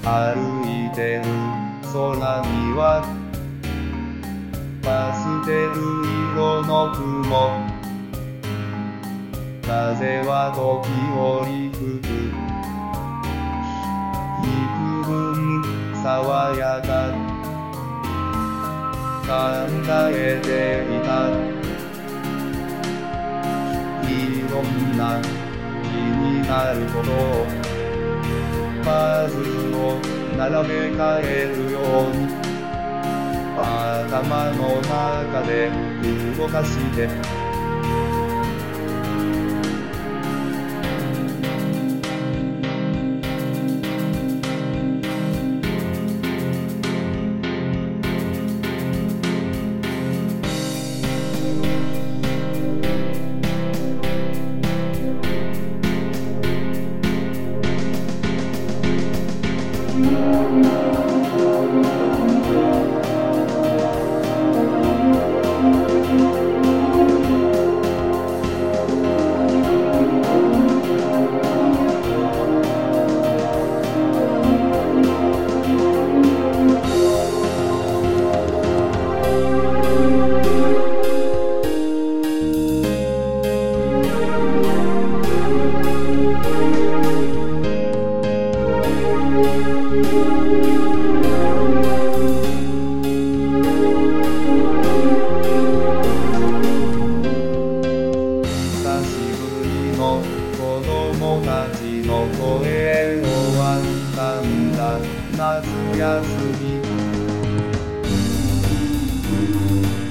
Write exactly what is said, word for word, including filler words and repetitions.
歩いてる空にはパステル色の雲。風は時折吹く。幾分爽やか。考えていた。いろんな気になることをパズルを並べ替えるように頭の中で動かして子供たちの声をあったんだ夏休み